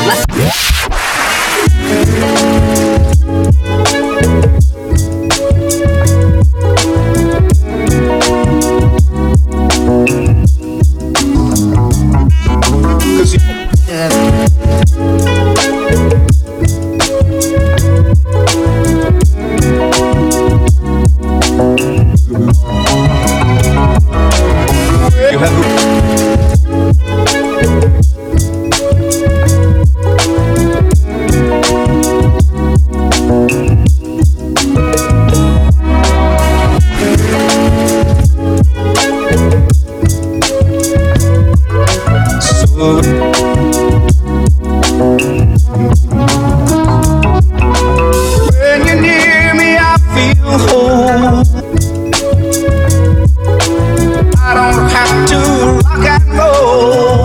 When you're near me, I feel whole. I don't have to rock and roll.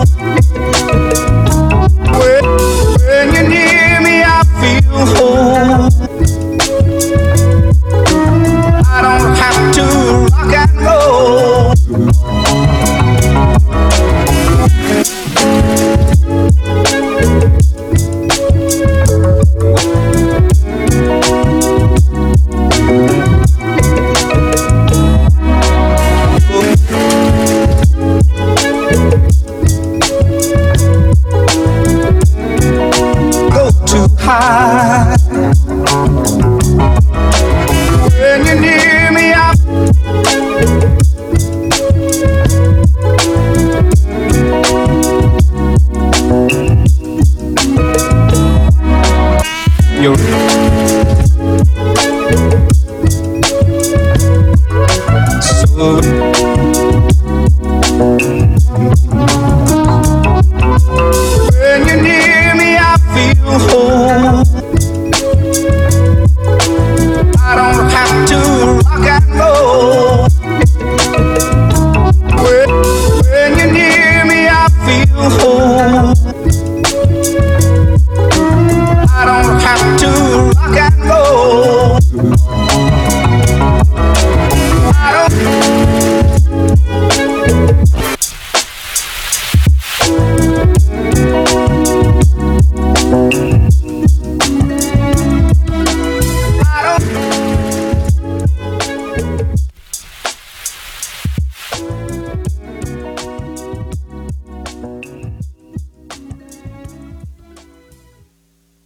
When you're near me, I feel whole. I don't have to rock and roll. Go too high.